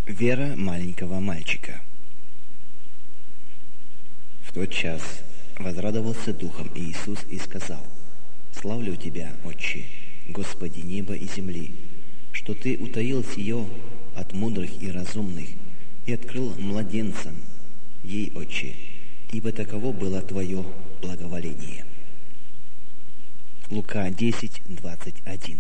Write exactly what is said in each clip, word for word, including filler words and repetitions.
Вера маленького мальчика. В тот час возрадовался духом Иисус и сказал: «Славлю Тебя, Отче, Господи неба и земли, что Ты утаил сие от мудрых и разумных и открыл младенцам ей, Отче, ибо таково было Твое благоволение». Лука десять, двадцать один.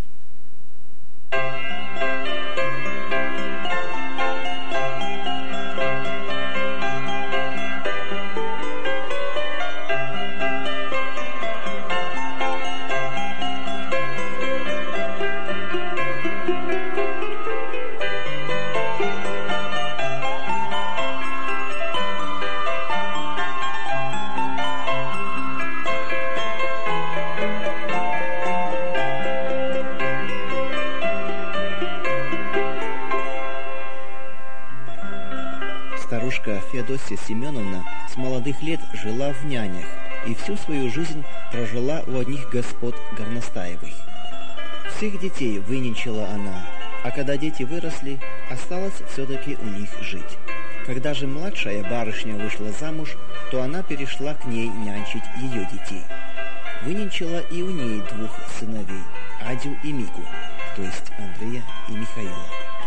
Старушка Феодосия Семеновна с молодых лет жила в нянях и всю свою жизнь прожила у одних господ Горностаевых. Всех детей выненчила она, а когда дети выросли, осталось все-таки у них жить. Когда же младшая барышня вышла замуж, то она перешла к ней нянчить ее детей. Выненчила и у ней двух сыновей, Адю и Мику, то есть Андрея и Михаила.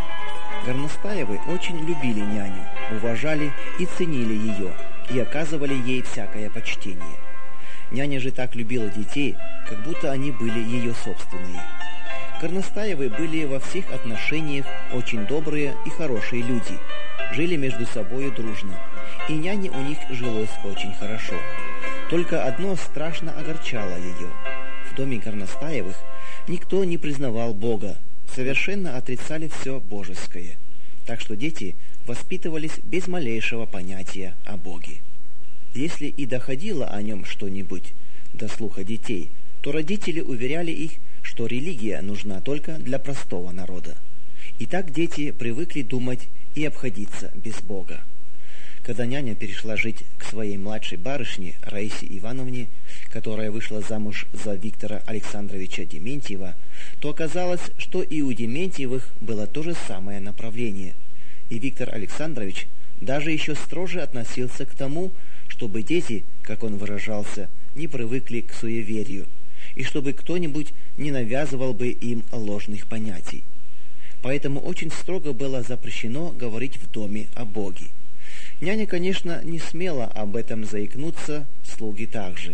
Горностаевы очень любили няню, уважали и ценили ее, и оказывали ей всякое почтение. Няня же так любила детей, как будто они были ее собственные. Горностаевы были во всех отношениях очень добрые и хорошие люди, жили между собою дружно, и няне у них жилось очень хорошо. Только одно страшно огорчало ее. В доме Горностаевых никто не признавал Бога, совершенно отрицали все божеское, так что дети воспитывались без малейшего понятия о Боге. Если и доходило о нем что-нибудь до слуха детей, то родители уверяли их, что религия нужна только для простого народа. И так дети привыкли думать и обходиться без Бога. Когда няня перешла жить к своей младшей барышне Раисе Ивановне, которая вышла замуж за Виктора Александровича Дементьева, то оказалось, что и у Дементьевых было то же самое направление. И Виктор Александрович даже еще строже относился к тому, чтобы дети, как он выражался, не привыкли к суеверию, и чтобы кто-нибудь не навязывал бы им ложных понятий. Поэтому очень строго было запрещено говорить в доме о Боге. Няня, конечно, не смела об этом заикнуться, слуги также.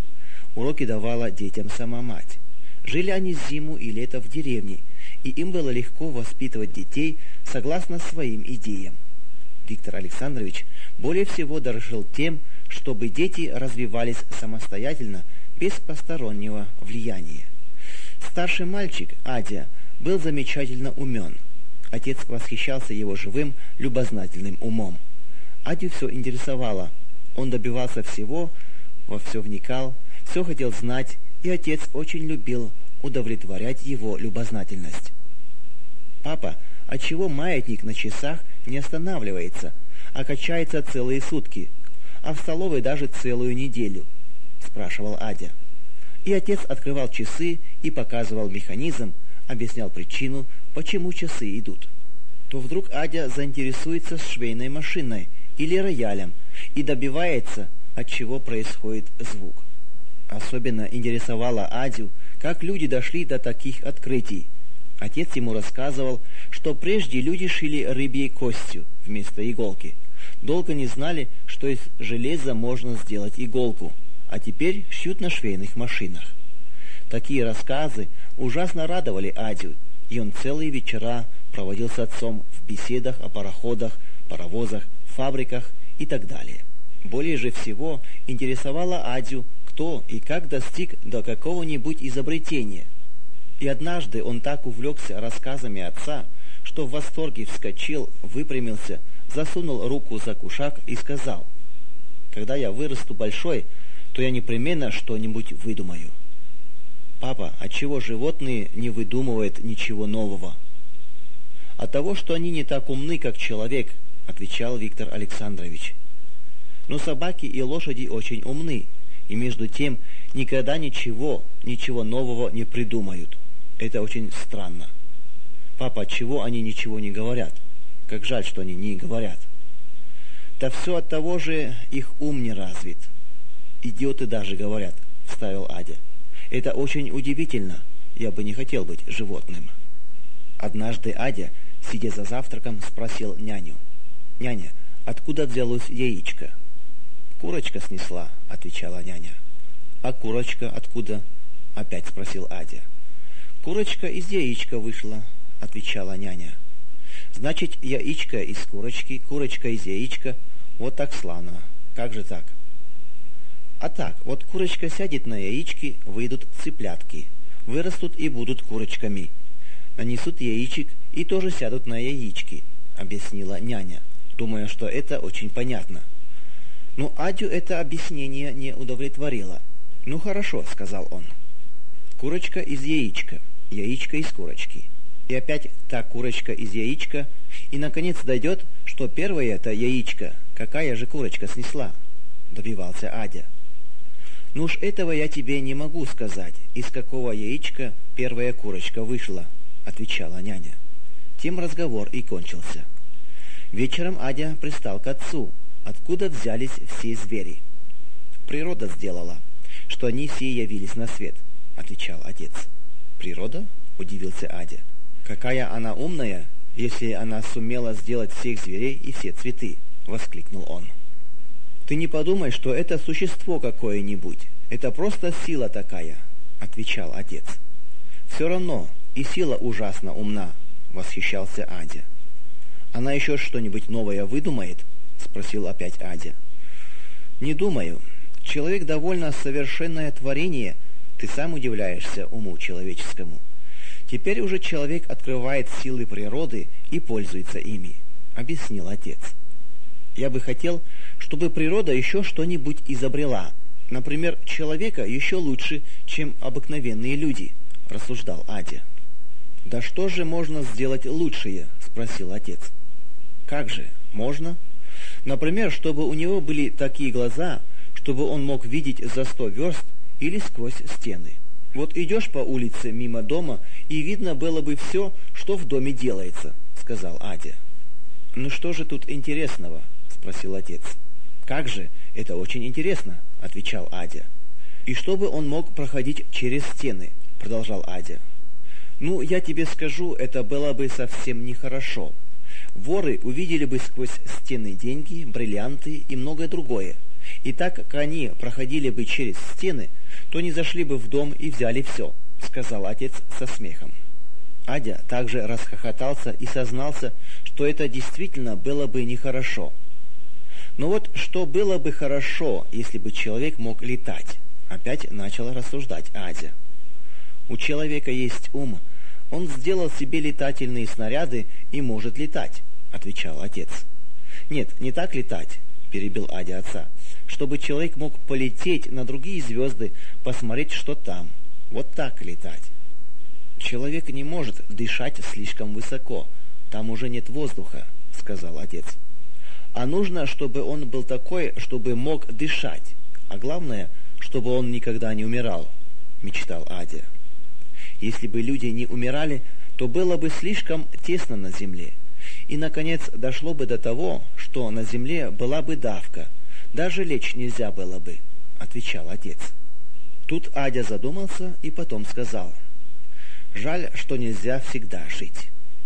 Уроки давала детям сама мать. Жили они зиму и лето в деревне, и им было легко воспитывать детей согласно своим идеям. Виктор Александрович более всего дорожил тем, чтобы дети развивались самостоятельно, без постороннего влияния. Старший мальчик, Адя, был замечательно умен. Отец восхищался его живым, любознательным умом. Адю все интересовало. Он добивался всего, во все вникал, все хотел знать, и отец очень любил удовлетворять его любознательность. «Папа, отчего маятник на часах не останавливается, а качается целые сутки, а в столовой даже целую неделю?» – спрашивал Адя. И отец открывал часы и показывал механизм, объяснял причину, почему часы идут. То вдруг Адя заинтересуется швейной машиной или роялем и добивается, от чего происходит звук. Особенно интересовало Адю, как люди дошли до таких открытий. Отец ему рассказывал, что прежде люди шили рыбьей костью вместо иголки. Долго не знали, что из железа можно сделать иголку, а теперь шьют на швейных машинах. Такие рассказы ужасно радовали Адю, и он целые вечера проводил с отцом в беседах о пароходах, паровозах, фабриках и так далее. Более же всего интересовало Адю, кто и как достиг до какого-нибудь изобретения. И однажды он так увлекся рассказами отца, что в восторге вскочил, выпрямился, засунул руку за кушак и сказал: «Когда я вырасту большой, то я непременно что-нибудь выдумаю». «Папа, отчего животные не выдумывают ничего нового?» «От того, что они не так умны, как человек», — отвечал Виктор Александрович. «Но собаки и лошади очень умны, и между тем никогда ничего, ничего нового не придумают. Это очень странно». «Папа, отчего они ничего не говорят?» Как жаль, что они не говорят. Да все от того же, их ум не развит. Идиоты даже говорят, вставил Адя. Это очень удивительно. Я бы не хотел быть животным. Однажды Адя, сидя за завтраком, спросил няню. Няня, откуда взялось яичко? Курочка снесла, отвечала няня. А курочка откуда? Опять спросил Адя. Курочка из яичка вышла, отвечала няня. Значит, яичко из курочки, курочка из яичка. Вот так славно. Как же так? А так, вот курочка сядет на яички, выйдут цыплятки. Вырастут и будут курочками. Нанесут яичек и тоже сядут на яички, объяснила няня, думая, что это очень понятно. Но Адю это объяснение не удовлетворило. Ну хорошо, сказал он. Курочка из яичка, яичко из курочки. И опять та курочка из яичка, и наконец дойдет, что первое это яичко, какая же курочка снесла, добивался Адя. Ну уж этого я тебе не могу сказать, из какого яичка первая курочка вышла, отвечала няня. Тем разговор и кончился. Вечером Адя пристал к отцу, откуда взялись все звери. Природа сделала, что они все явились на свет, отвечал отец. Природа? Удивился Адя. Какая она умная, если она сумела сделать всех зверей и все цветы, воскликнул он. Ты не подумай, что это существо какое-нибудь, это просто сила такая, отвечал отец. Все равно и сила ужасно умна, восхищался Адя. Она еще что-нибудь новое выдумает? Спросил опять Адя. Не думаю. Человек довольно совершенное творение, ты сам удивляешься уму человеческому. Теперь уже человек открывает силы природы и пользуется ими, объяснил отец. Я бы хотел, чтобы природа еще что-нибудь изобрела. Например, человека еще лучше, чем обыкновенные люди, рассуждал Адя. Да что же можно сделать лучшее? Спросил отец. Как же, можно? Например, чтобы у него были такие глаза, чтобы он мог видеть за сто верст или сквозь стены. Вот идешь по улице мимо дома, и видно было бы все, что в доме делается, сказал Адя. Ну что же тут интересного? Спросил отец. Как же, это очень интересно, отвечал Адя. И чтобы он мог проходить через стены, продолжал Адя. Ну, я тебе скажу, это было бы совсем нехорошо. Воры увидели бы сквозь стены деньги, бриллианты и многое другое. И так как они проходили бы через стены, то не зашли бы в дом и взяли все, сказал отец со смехом. Адя также расхохотался и сознался, что это действительно было бы нехорошо. Но вот что было бы хорошо, если бы человек мог летать? Опять начал рассуждать Адя. У человека есть ум, он сделал себе летательные снаряды и может летать, отвечал отец. Нет, не так летать, перебил Адя отца, чтобы человек мог полететь на другие звезды, посмотреть, что там. Вот так летать. Человек не может дышать слишком высоко, там уже нет воздуха, сказал отец. А нужно, чтобы он был такой, чтобы мог дышать, а главное, чтобы он никогда не умирал, мечтал Адя. Если бы люди не умирали, то было бы слишком тесно на земле. И, наконец, дошло бы до того, что на земле была бы давка. Даже лечь нельзя было бы, отвечал отец. Тут Адя задумался и потом сказал. Жаль, что нельзя всегда жить.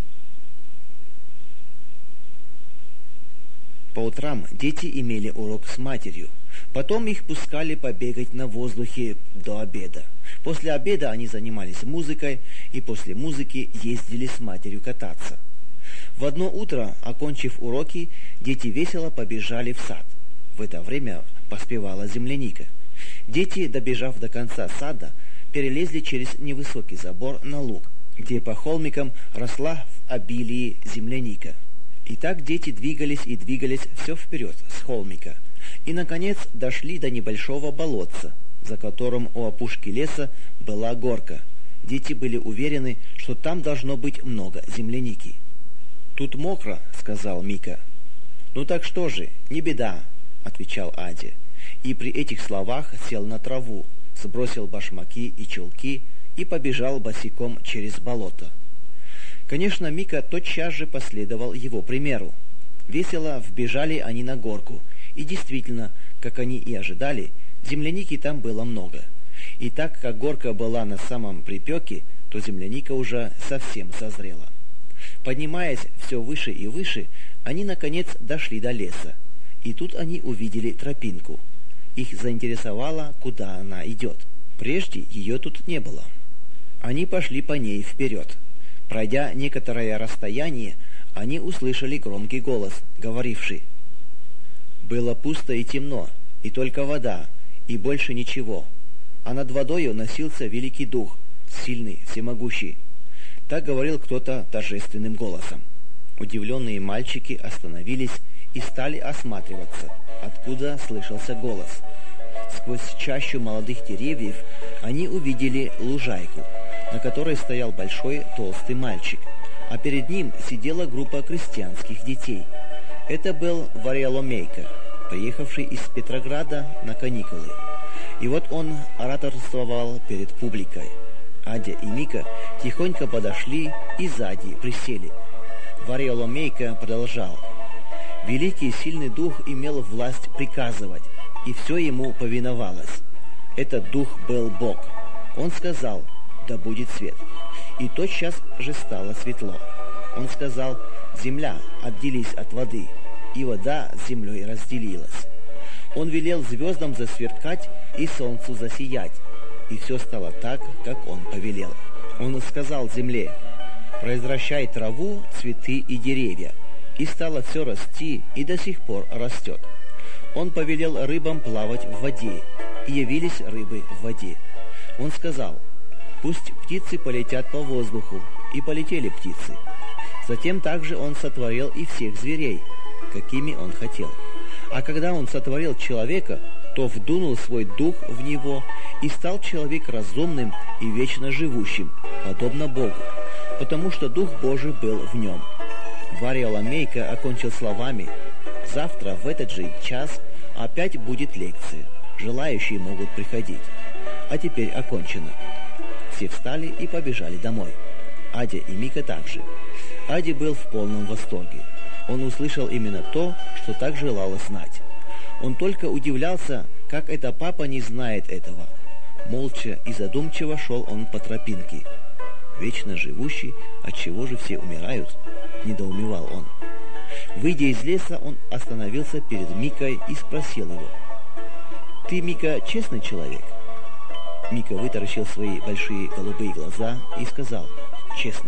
По утрам дети имели урок с матерью. Потом их пускали побегать на воздухе до обеда. После обеда они занимались музыкой, и после музыки ездили с матерью кататься. В одно утро, окончив уроки, дети весело побежали в сад. В это время поспевала земляника. Дети, добежав до конца сада, перелезли через невысокий забор на луг, где по холмикам росла в обилии земляника. И так дети двигались и двигались все вперед с холмика. И, наконец, дошли до небольшого болотца, за которым у опушки леса была горка. Дети были уверены, что там должно быть много земляники. «Тут мокро», — сказал Мика. «Ну так что же, не беда», — отвечал Адя. И при этих словах сел на траву, сбросил башмаки и чулки и побежал босиком через болото. Конечно, Мика тотчас же последовал его примеру. Весело вбежали они на горку, и действительно, как они и ожидали, земляники там было много. И так как горка была на самом припеке, то земляника уже совсем созрела. Поднимаясь все выше и выше, они, наконец, дошли до леса. И тут они увидели тропинку. Их заинтересовало, куда она идет. Прежде ее тут не было. Они пошли по ней вперед. Пройдя некоторое расстояние, они услышали громкий голос, говоривший: «Было пусто и темно, и только вода, и больше ничего. А над водою носился великий дух, сильный, всемогущий». Так говорил кто-то торжественным голосом. Удивленные мальчики остановились и стали осматриваться, откуда слышался голос. Сквозь чащу молодых деревьев они увидели лужайку, на которой стоял большой толстый мальчик, а перед ним сидела группа крестьянских детей. Это был Варьяломейка, приехавший из Петрограда на каникулы. И вот он ораторствовал перед публикой. Адя и Мика тихонько подошли и сзади присели. Варьяломейка продолжал: «Великий сильный дух имел власть приказывать, и все ему повиновалось. Этот дух был Бог. Он сказал: да будет свет. И тотчас же стало светло. Он сказал: земля, отделись от воды, и вода с землей разделилась. Он велел звездам засверкать и солнцу засиять, и все стало так, как он повелел. Он сказал земле: произвращай траву, цветы и деревья. И стало все расти, и до сих пор растет. Он повелел рыбам плавать в воде, и явились рыбы в воде. Он сказал: пусть птицы полетят по воздуху, и полетели птицы. Затем также он сотворил и всех зверей, какими он хотел. А когда он сотворил человека, то вдунул свой дух в него, и стал человек разумным и вечно живущим, подобно Богу, потому что Дух Божий был в нем». Варьяломейка окончил словами: «Завтра в этот же час опять будет лекция. Желающие могут приходить. А теперь окончено». Все встали и побежали домой. Адя и Мика также. Адя был в полном восторге. Он услышал именно то, что так желало знать. Он только удивлялся, как это папа не знает этого. Молча и задумчиво шел он по тропинке. «Вечно живущий, отчего же все умирают?» — недоумевал он. Выйдя из леса, он остановился перед Микой и спросил его: «Ты, Мика, честный человек?» Мика вытаращил свои большие голубые глаза и сказал: «Честный».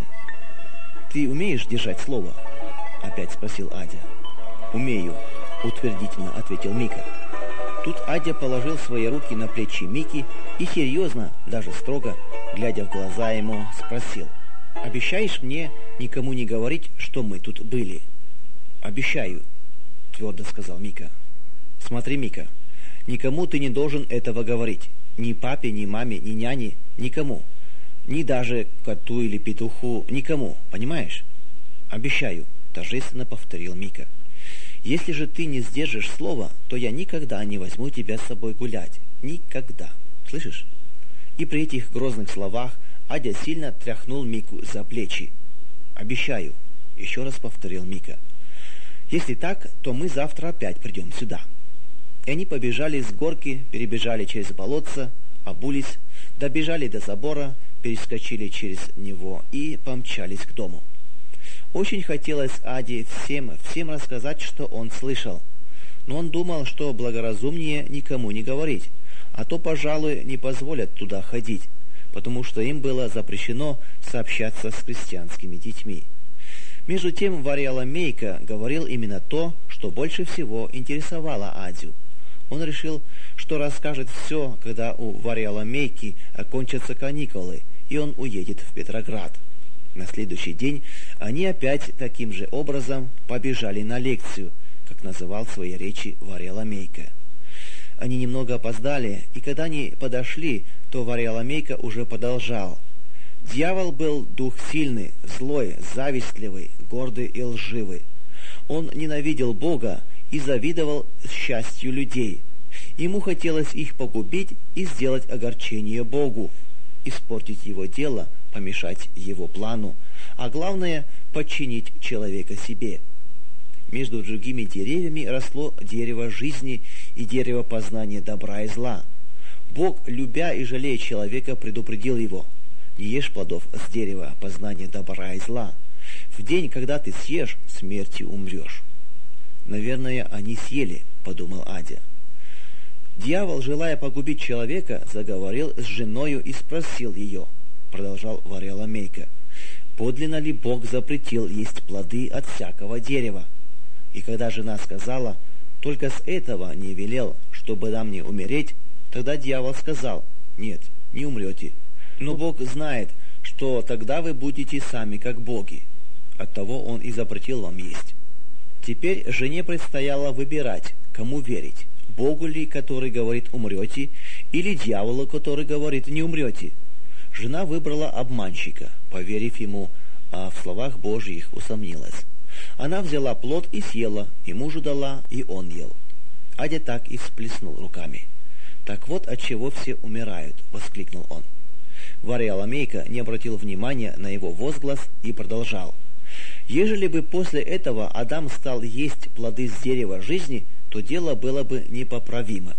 «Ты умеешь держать слово?» — опять спросил Адя. «Умею», — утвердительно ответил Мика. Тут Адя положил свои руки на плечи Мики и серьезно, даже строго, глядя в глаза ему, спросил: «Обещаешь мне никому не говорить, что мы тут были?» «Обещаю», — твердо сказал Мика. «Смотри, Мика, никому ты не должен этого говорить. Ни папе, ни маме, ни няне, никому. Ни даже коту или петуху, никому, понимаешь?» «Обещаю», — торжественно повторил Мика. «Если же ты не сдержишь слова, то я никогда не возьму тебя с собой гулять. Никогда. Слышишь?» И при этих грозных словах Адя сильно тряхнул Мику за плечи. «Обещаю», — еще раз повторил Мика. «Если так, то мы завтра опять придем сюда». И они побежали с горки, перебежали через болотце, обулись, добежали до забора, перескочили через него и помчались к дому. Очень хотелось Аде всем, всем рассказать, что он слышал. Но он думал, что благоразумнее никому не говорить, а то, пожалуй, не позволят туда ходить, потому что им было запрещено сообщаться с крестьянскими детьми. Между тем Варьяломейка говорил именно то, что больше всего интересовало Адю. Он решил, что расскажет все, когда у Варьяломейки окончатся каникулы, и он уедет в Петроград. На следующий день они опять таким же образом побежали на лекцию, как называл свои речи Варьяломейка. Они немного опоздали, и когда они подошли, то Варьяломейка уже продолжал. Дьявол был дух сильный, злой, завистливый, гордый и лживый. Он ненавидел Бога и завидовал счастью людей. Ему хотелось их погубить и сделать огорчение Богу, испортить его дело, помешать его плану. а главное – подчинить человека себе. Между другими деревьями росло дерево жизни и дерево познания добра и зла. Бог, любя и жалея человека, предупредил его: «Не ешь плодов с дерева познания добра и зла. В день, когда ты съешь, смертью умрешь». «Наверное, они съели», — подумал Адя. «Дьявол, желая погубить человека, заговорил с женою и спросил ее», — продолжал Варьяламейка: «подлинно ли Бог запретил есть плоды от всякого дерева? И когда жена сказала: только с этого не велел, чтобы нам не умереть, тогда дьявол сказал: нет, не умрете. Но Бог знает, что тогда вы будете сами как боги. Оттого Он и запретил вам есть». Теперь жене предстояло выбирать, кому верить: Богу ли, который говорит «умрете», или дьяволу, который говорит «не умрете». Жена выбрала обманщика, поверив ему, а в словах Божьих усомнилась. Она взяла плод и съела, и мужу дала, и он ел. Адя так и всплеснул руками. «Так вот отчего все умирают», — воскликнул он. Варьяламейка не обратил внимания на его возглас и продолжал: «Ежели бы после этого Адам стал есть плоды с дерева жизни, то дело было бы непоправимо.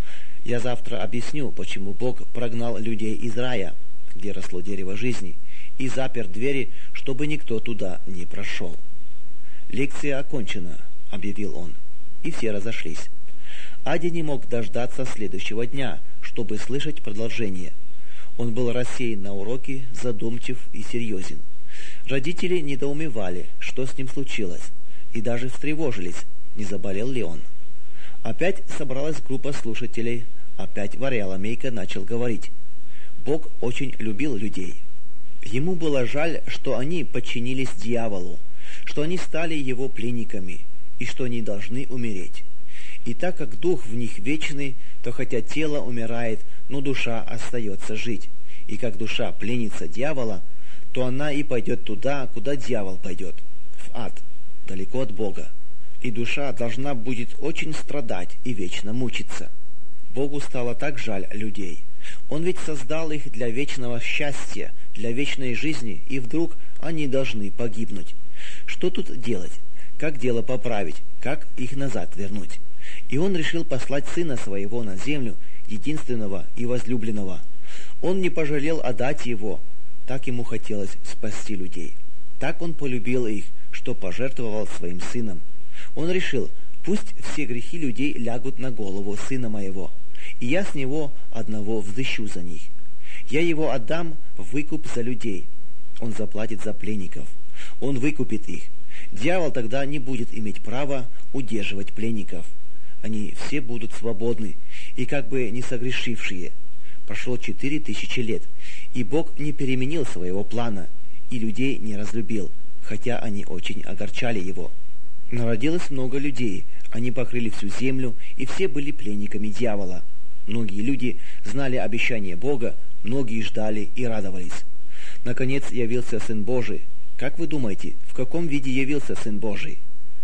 Я завтра объясню, почему Бог прогнал людей из рая, где росло дерево жизни, и запер двери, чтобы никто туда не прошел». «Лекция окончена», — объявил он, и все разошлись. Адя не мог дождаться следующего дня, чтобы слышать продолжение. Он был рассеян на уроке, задумчив и серьезен. Родители недоумевали, что с ним случилось, и даже встревожились, не заболел ли он. Опять собралась группа слушателей, опять Варьяламейка начал говорить. Бог очень любил людей. Ему было жаль, что они подчинились дьяволу, что они стали его пленниками, и что они должны умереть. И так как дух в них вечный, то хотя тело умирает, но душа остается жить. И как душа пленница дьявола, то она и пойдет туда, куда дьявол пойдет, в ад, далеко от Бога. И душа должна будет очень страдать и вечно мучиться. Богу стало так жаль людей. Он ведь создал их для вечного счастья, для вечной жизни, и вдруг они должны погибнуть. Что тут делать? Как дело поправить? Как их назад вернуть? И он решил послать сына своего на землю, единственного и возлюбленного. Он не пожалел отдать его, так ему хотелось спасти людей. Так он полюбил их, что пожертвовал своим сыном. Он решил: пусть все грехи людей лягут на голову сына моего, и я с него одного взыщу за них. Я его отдам в выкуп за людей. Он заплатит за пленников. Он выкупит их. Дьявол тогда не будет иметь права удерживать пленников. Они все будут свободны, и как бы не согрешившие. Прошло четыре тысячи лет, и Бог не переменил своего плана, и людей не разлюбил, хотя они очень огорчали его. Народилось много людей, они покрыли всю землю, и все были пленниками дьявола. Многие люди знали обещание Бога, многие ждали и радовались. Наконец явился Сын Божий. Как вы думаете, в каком виде явился Сын Божий?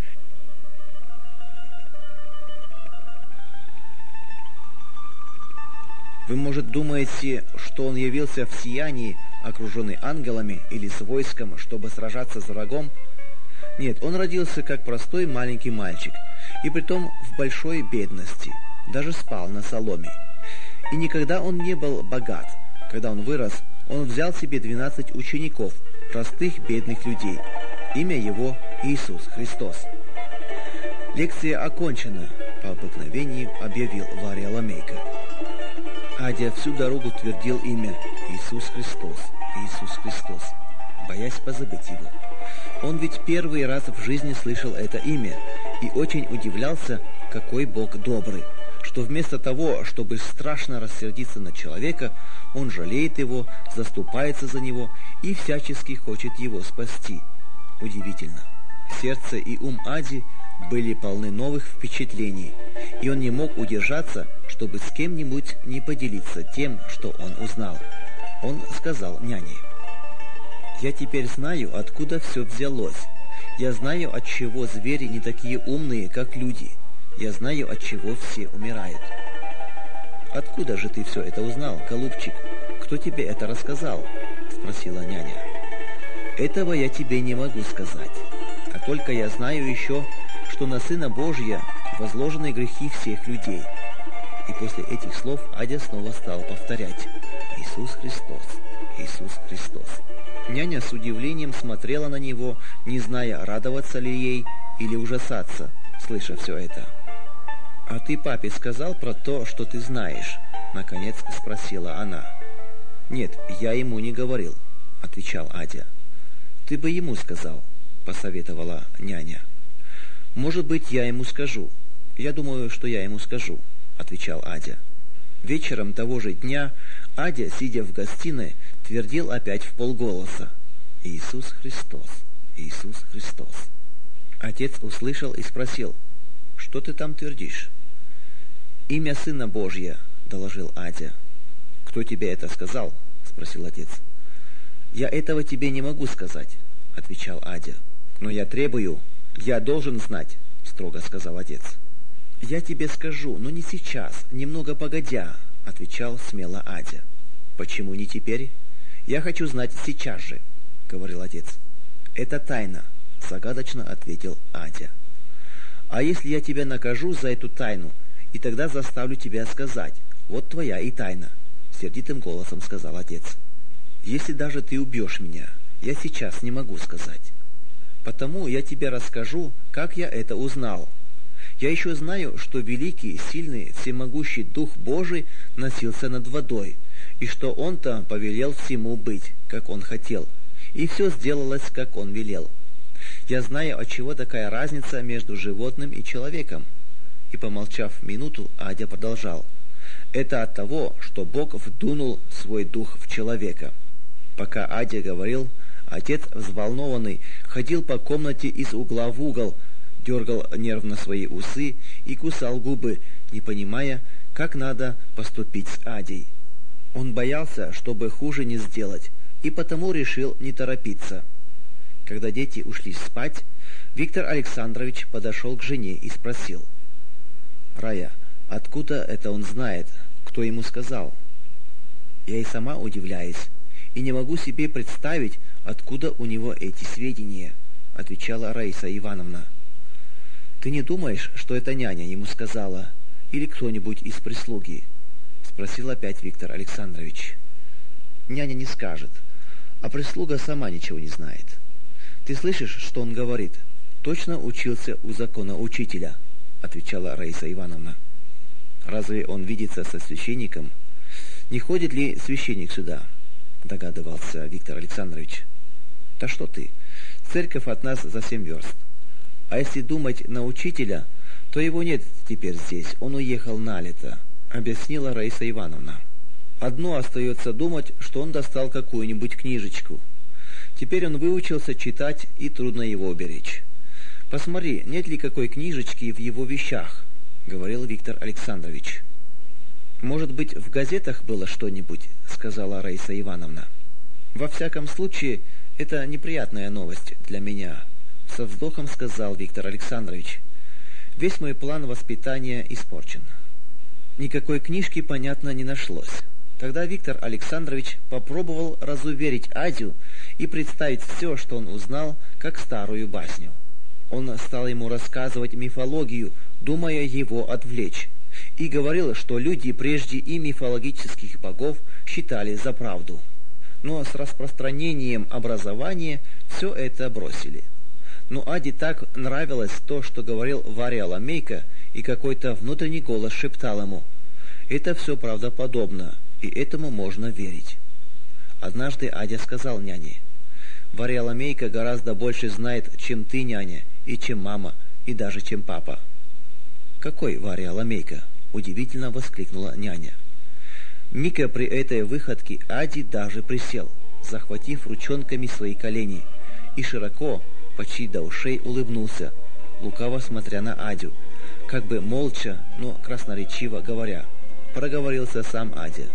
Вы, может, думаете, что он явился в сиянии, окруженный ангелами или с войском, чтобы сражаться с врагом? Нет, он родился как простой маленький мальчик, и притом в большой бедности, даже спал на соломе. И никогда он не был богат. Когда он вырос, он взял себе двенадцать учеников, простых бедных людей. Имя его Иисус Христос. Лекция окончена, по обыкновению объявил Варьяламейка. Адя всю дорогу твердил имя Иисус Христос, Иисус Христос, боясь позабыть его. Он ведь первый раз в жизни слышал это имя и очень удивлялся, какой Бог добрый, что вместо того, чтобы страшно рассердиться на человека, он жалеет его, заступается за него и всячески хочет его спасти. Удивительно. Сердце и ум Ади были полны новых впечатлений, и он не мог удержаться, чтобы с кем-нибудь не поделиться тем, что он узнал. Он сказал няне: «Я теперь знаю, откуда все взялось. Я знаю, отчего звери не такие умные, как люди. Я знаю, отчего все умирают». «Откуда же ты все это узнал, голубчик? Кто тебе это рассказал?» — спросила няня. этого я тебе не могу сказать. А только я знаю еще, что на Сына Божия возложены грехи всех людей». И после этих слов Адя снова стал повторять: «Иисус Христос, Иисус Христос». Няня с удивлением смотрела на него, не зная, радоваться ли ей или ужасаться, слыша все это. «А ты папе сказал про то, что ты знаешь?» — наконец спросила она. «Нет, я ему не говорил», — отвечал Адя. «Ты бы ему сказал», — посоветовала няня. «Может быть, я ему скажу. Я думаю, что я ему скажу», — отвечал Адя. Вечером того же дня Адя, сидя в гостиной, твердил опять вполголоса: «Иисус Христос, Иисус Христос». Отец услышал и спросил: «Что ты там твердишь?» «Имя Сына Божья», — доложил Адя. «Кто тебе это сказал?» — спросил отец. «Я этого тебе не могу сказать», — отвечал Адя. «Но я требую, я должен знать», — строго сказал отец. «Я тебе скажу, но не сейчас, немного погодя», — отвечал смело Адя. «Почему не теперь? Я хочу знать сейчас же», — говорил отец. «Это тайна», — загадочно ответил Адя. «А если я тебя накажу за эту тайну, и тогда заставлю тебя сказать: вот твоя и тайна», — сердитым голосом сказал отец. «Если даже ты убьешь меня, я сейчас не могу сказать. Потому я тебе расскажу, как я это узнал. Я еще знаю, что великий, сильный, всемогущий Дух Божий носился над водой, и что Он-то повелел всему быть, как Он хотел, и все сделалось, как Он велел. Я знаю, отчего такая разница между животным и человеком». И, помолчав минуту, Адя продолжал: «Это от того, что Бог вдунул свой дух в человека». Пока Адя говорил, отец, взволнованный, ходил по комнате из угла в угол, дергал нервно свои усы и кусал губы, не понимая, как надо поступить с Адей. Он боялся, чтобы хуже не сделать, и потому решил не торопиться. Когда дети ушли спать, Виктор Александрович подошел к жене и спросил: «Рая, откуда это он знает? Кто ему сказал?» «Я и сама удивляюсь, и не могу себе представить, откуда у него эти сведения», — отвечала Раиса Ивановна. «Ты не думаешь, что это няня ему сказала, или кто-нибудь из прислуги?» — спросил опять Виктор Александрович. «Няня не скажет, а прислуга сама ничего не знает. Ты слышишь, что он говорит? Точно учился у закона учителя», — отвечала Раиса Ивановна. «Разве он видится со священником? Не ходит ли священник сюда?» — догадывался Виктор Александрович. «Да что ты, церковь от нас за семь верст. А если думать на учителя, то его нет теперь здесь, он уехал на лето», — объяснила Раиса Ивановна. «Одно остается думать, что он достал какую-нибудь книжечку. Теперь он выучился читать, и трудно его уберечь. Посмотри, нет ли какой книжечки в его вещах», — говорил Виктор Александрович. «Может быть, в газетах было что-нибудь», — сказала Раиса Ивановна. «Во всяком случае, это неприятная новость для меня», — со вздохом сказал Виктор Александрович. «Весь мой план воспитания испорчен». Никакой книжки, понятно, не нашлось. Тогда Виктор Александрович попробовал разуверить Адю и представить все, что он узнал, как старую басню. Он стал ему рассказывать мифологию, думая его отвлечь, и говорил, что люди прежде и мифологических богов считали за правду. Но с распространением образования все это бросили. Но Аде так нравилось то, что говорил Варя-Ламейка, и какой-то внутренний голос шептал ему: «Это все правдоподобно, и этому можно верить». Однажды Адя сказал няне: «Варя-Ламейка гораздо больше знает, чем ты, няня, и чем мама, и даже чем папа». «Какой Варя-Ламейка?» — удивительно воскликнула няня. Мика при этой выходке Ади даже присел, захватив ручонками свои колени, и широко, почти до ушей, улыбнулся, лукаво смотря на Адю, как бы молча, но красноречиво говоря. Проговорился сам Адя.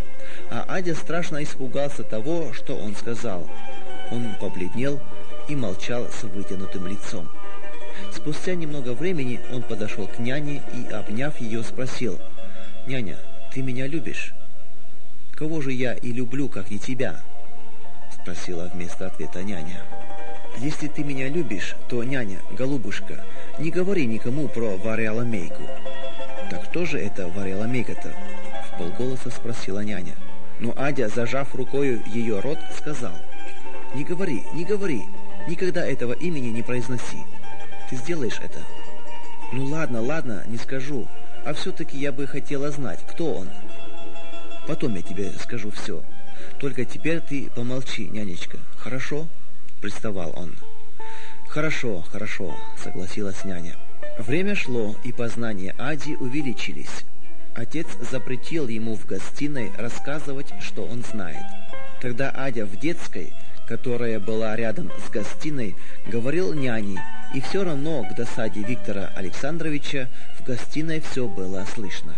А Адя страшно испугался того, что он сказал. Он побледнел и молчал с вытянутым лицом. Спустя немного времени он подошел к няне и, обняв ее, спросил: «Няня, ты меня любишь?» «Кого же я и люблю, как не тебя?» спросила вместо ответа няня. «Если ты меня любишь, то, няня, голубушка, не говори никому про Варриоломейку». «Так кто же это Варриоломейка-то?» — вполголоса спросила няня. Но Адя, зажав рукою ее рот, сказал: «Не говори, не говори, никогда этого имени не произноси. Ты сделаешь это?» «Ну ладно, ладно, не скажу, а все-таки я бы хотела знать, кто он». «Потом я тебе скажу все. Только теперь ты помолчи, нянечка, хорошо?» — приставал он. «Хорошо, хорошо», — согласилась няня. Время шло, и познания Ади увеличились. Отец запретил ему в гостиной рассказывать, что он знает. Тогда Адя в детской, которая была рядом с гостиной, говорил няней, и все равно к досаде Виктора Александровича в гостиной все было слышно.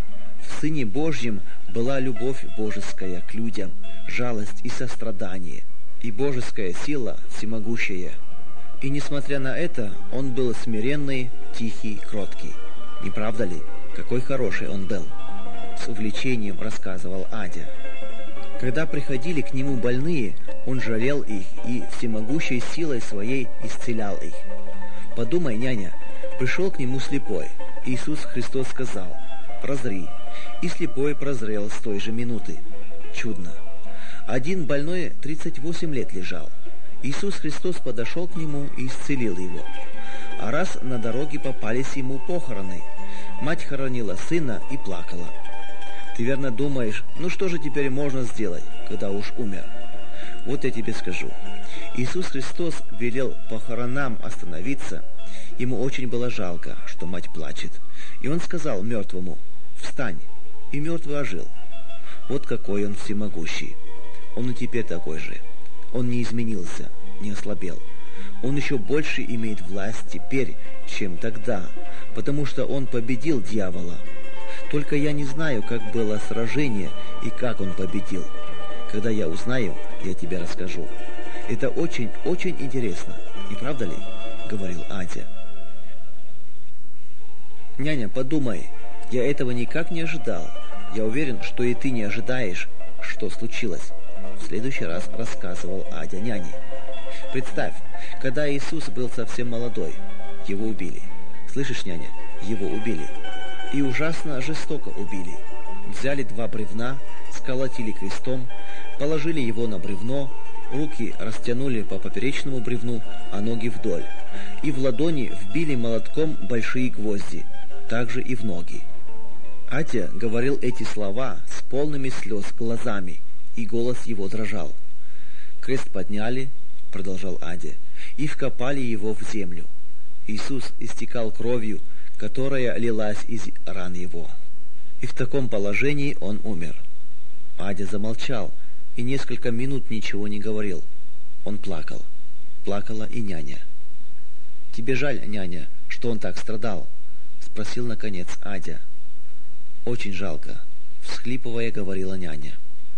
В Сыне Божьем была любовь божеская к людям, жалость и сострадание, и божеская сила всемогущая. И несмотря на это, он был смиренный, тихий, кроткий. Не правда ли? Какой хороший он был! С увлечением рассказывал Адя. Когда приходили к нему больные, он жалел их и всемогущей силой своей исцелял их. Подумай, няня, пришел к нему слепой. Иисус Христос сказал: «Прозри». И слепой прозрел с той же минуты. Чудно. Один больной тридцать восемь лет лежал. Иисус Христос подошел к нему и исцелил его. А раз на дороге попались ему похороны, мать хоронила сына и плакала. Ты верно думаешь, ну что же теперь можно сделать, когда уж умер? Вот я тебе скажу. Иисус Христос велел похоронам остановиться. Ему очень было жалко, что мать плачет. И он сказал мертвому: «Встань!» И мертвый ожил. Вот какой он всемогущий. Он и теперь такой же. Он не изменился, не ослабел. Он еще больше имеет власть теперь, чем тогда, потому что он победил дьявола. Только я не знаю, как было сражение и как он победил. Когда я узнаю, я тебе расскажу. Это очень-очень интересно. Не правда ли?» — говорил Адя. «Няня, подумай, я этого никак не ожидал. Я уверен, что и ты не ожидаешь, что случилось». В следующий раз рассказывал Адя няне. «Представь, когда Иисус был совсем молодой, его убили. Слышишь, няня, его убили. И ужасно жестоко убили. Взяли два бревна, сколотили крестом, положили его на бревно, руки растянули по поперечному бревну, а ноги вдоль. И в ладони вбили молотком большие гвозди, также и в ноги». Адя говорил эти слова с полными слез глазами, и голос его дрожал. «Крест подняли, — продолжал Адя, — и вкопали его в землю. Иисус истекал кровью, которая лилась из ран его. И в таком положении он умер». Адя замолчал и несколько минут ничего не говорил. Он плакал. Плакала и няня. «Тебе жаль, няня, что он так страдал?» — спросил наконец Адя. «Очень жалко», — всхлипывая, говорила няня.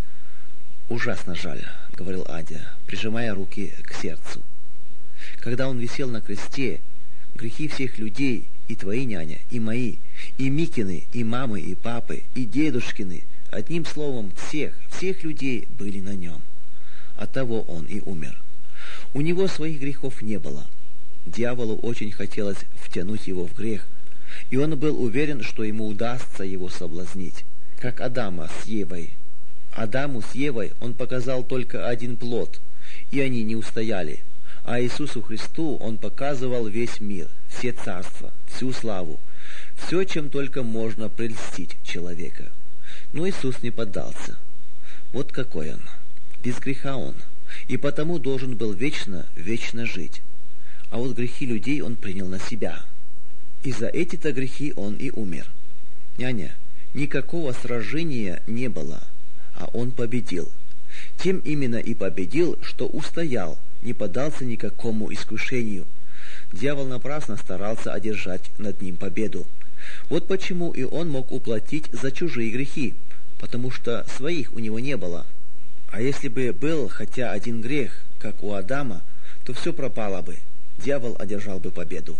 «Ужасно жаль», — говорил Адя, прижимая руки к сердцу. «Когда он висел на кресте, грехи всех людей, и твои, няня, и мои, и Микины, и мамы, и папы, и дедушкины, одним словом, всех, всех людей были на нем. Оттого он и умер. У него своих грехов не было. Дьяволу очень хотелось втянуть его в грех, и он был уверен, что ему удастся его соблазнить, как Адама с Евой. Адаму с Евой он показал только один плод, и они не устояли, а Иисусу Христу он показывал весь мир, все царства, всю славу, все, чем только можно прельстить человека. Но Иисус не поддался. Вот какой он, без греха он, и потому должен был вечно, вечно жить. А вот грехи людей он принял на себя. И за эти-то грехи он и умер. Няня, никакого сражения не было, а он победил. Тем именно и победил, что устоял, не поддался никакому искушению. Дьявол напрасно старался одержать над ним победу. Вот почему и он мог уплатить за чужие грехи, потому что своих у него не было. А если бы был хотя один грех, как у Адама, то все пропало бы, дьявол одержал бы победу.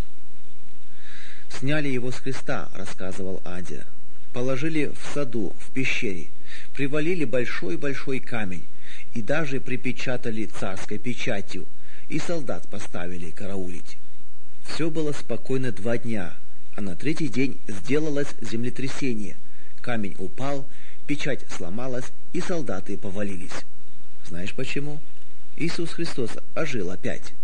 «Сняли его с креста», — рассказывал Адя. «Положили в саду, в пещере, привалили большой-большой камень, и даже припечатали царской печатью, и солдат поставили караулить. Все было спокойно два дня, а на третий день сделалось землетрясение. Камень упал, печать сломалась, и солдаты повалились. Знаешь почему? Иисус Христос ожил опять.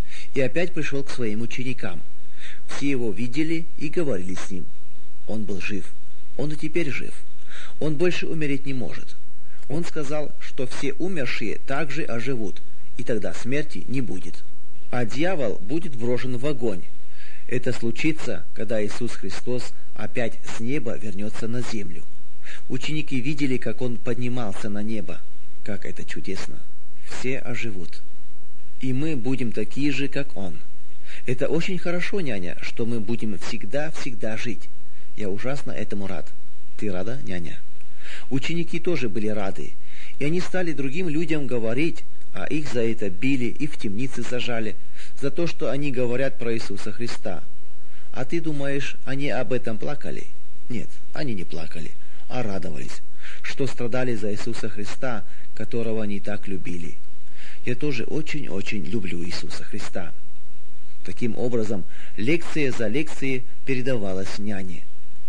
И опять пришел к своим ученикам. Все его видели и говорили с ним. Он был жив. Он и теперь жив. Он больше умереть не может. Он сказал, что все умершие также оживут, и тогда смерти не будет. А дьявол будет брошен в огонь. Это случится, когда Иисус Христос опять с неба вернется на землю. Ученики видели, как он поднимался на небо. Как это чудесно! Все оживут. И мы будем такие же, как он. Это очень хорошо, няня, что мы будем всегда-всегда жить. Я ужасно этому рад. Ты рада, няня? Ученики тоже были рады, и они стали другим людям говорить, а их за это били и в темнице зажали, за то, что они говорят про Иисуса Христа. А ты думаешь, они об этом плакали? Нет, они не плакали, а радовались, что страдали за Иисуса Христа, которого они так любили. Я тоже очень-очень люблю Иисуса Христа. Таким образом, лекция за лекцией передавалась няне.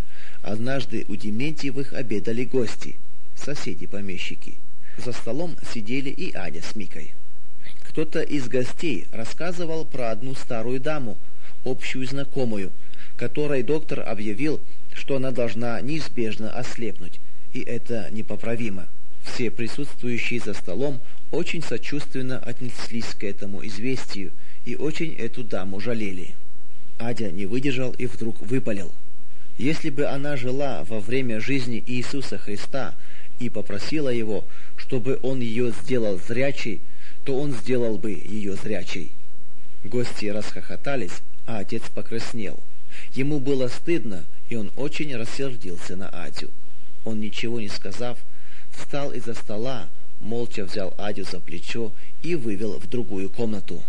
Однажды у Дементьевых обедали гости, соседи-помещики. За столом сидели и Адя с Микой. Кто-то из гостей рассказывал про одну старую даму, общую знакомую, которой доктор объявил, что она должна неизбежно ослепнуть, и это непоправимо. Все присутствующие за столом очень сочувственно отнеслись к этому известию и очень эту даму жалели. Адя не выдержал и вдруг выпалил. Если бы она жила во время жизни Иисуса Христа и попросила его, чтобы он ее сделал зрячей, то он сделал бы ее зрячей. Гости расхохотались, а отец покраснел. Ему было стыдно, и он очень рассердился на Адю. Он, ничего не сказав, встал из-за стола, молча взял Адю за плечо и вывел в другую комнату.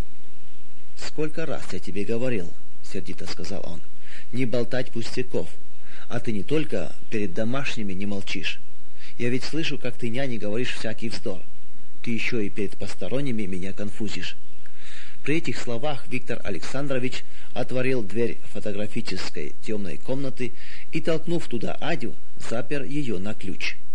«Сколько раз я тебе говорил, — сердито сказал он, — не болтать пустяков, а ты не только перед домашними не молчишь. Я ведь слышу, как ты, няне, говоришь всякий вздор. Ты еще и перед посторонними меня конфузишь». При этих словах Виктор Александрович отворил дверь фотографической темной комнаты и, толкнув туда Адю, запер ее на ключ.